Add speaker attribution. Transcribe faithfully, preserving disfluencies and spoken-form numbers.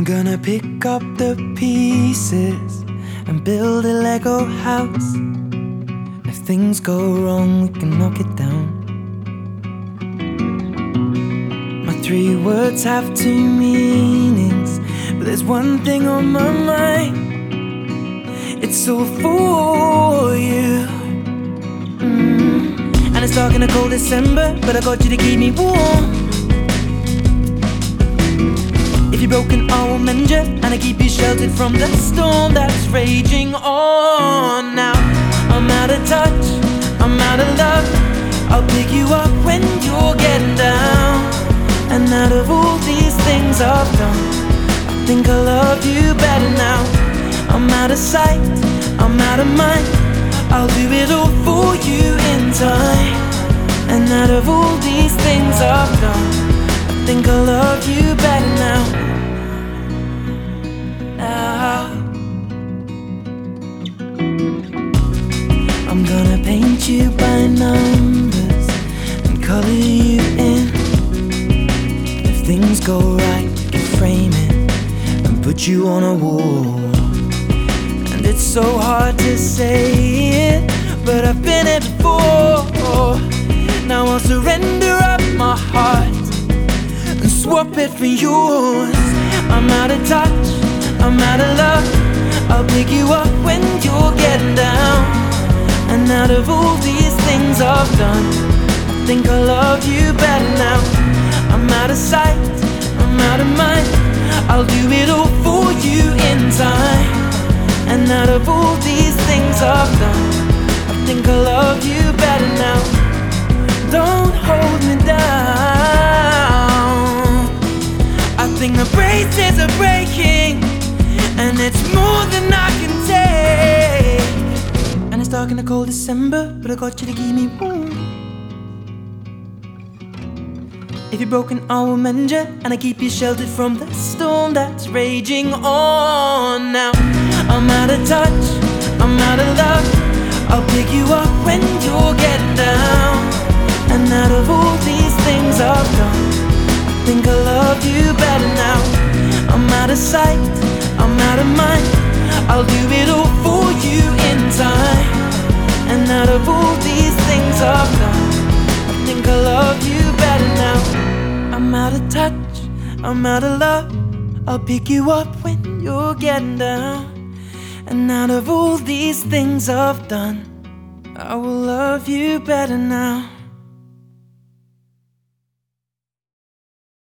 Speaker 1: gonna pick up the pieces and build a Lego house. If things go wrong, we can knock it down. My three words have two meanings, but there's one thing on my mind. It's all for you. mm. And it's dark in a cold December, but I got you to keep me warm. If you're broken, I will mend you, and I keep you sheltered from the storm that's raging on. Now I'm out of touch, I'm out of love. I'll pick you up when you're getting down. And out of all these things I've done, I think I love you better now. I'm out of sight, I'm out of mind. I'll do it all for you in time. And out of all these things I've done, I think I love you better now. Now I'm gonna paint you by numbers and color you in. If things go right, we can frame it and put you on a wall. And it's so hard to say it, but I've been it before. Now I'll surrender up my heart and swap it for yours. I'm out of touch, I'm out of love. I'll pick you up when you're getting down. And out of all these things I've done, I think I love you better now. I'm out of sight, I'm out of mind. I'll do it all for you in time. And out of all these things I've done, I think I love you better now. Don't hold me down. I think the braces are breaking, and it's more than I can take. And it's dark in a cold December, but I got you to keep me warm. If you're broken, I will mend you, and I keep you sheltered from the storm that's raging on. Now I'm out of touch, I'm out of love. I'll pick you up when you're getting down. And out of all these things I've done, I think I love you better now. I'm out of sight, I'm out of mind. I'll do it all for you in time. And out of all these things I've done, I think I love you better now. I'm out of touch, I'm out of love. I'll pick you up when you're getting down. And out of all these things I've done, I will love you better now.